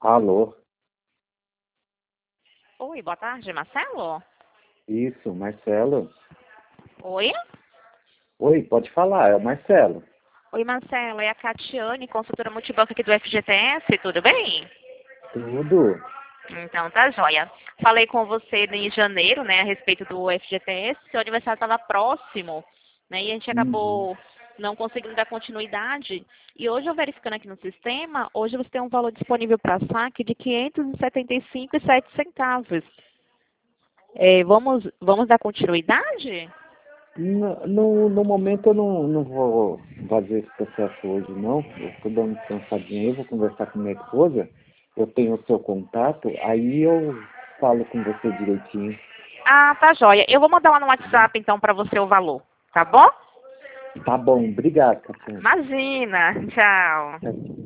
Alô? Oi, boa tarde, Marcelo? Isso, Marcelo? Oi? Oi, pode falar, é o Marcelo. Oi, Marcelo, é a Catiane, consultora multibanco aqui do FGTS, tudo bem? Tudo? Então, tá joia. Falei com você em janeiro, né, a respeito do FGTS, seu aniversário estava próximo, né, e a gente Uhum. acabou não conseguindo dar continuidade. E hoje, eu verificando aqui no sistema, hoje você tem um valor disponível para saque de R$ 575,07. Vamos dar continuidade? No momento eu não vou fazer esse processo hoje, não. Eu estou dando uma descansadinha aí, eu vou conversar com minha esposa. Eu tenho o seu contato, aí eu falo com você direitinho. Ah, tá joia. Eu vou mandar lá no Tá bom? WhatsApp, então, para você o valor, tá bom? Tá bom, obrigado, Cassiano. Imagina. Tchau. Tchau, tchau.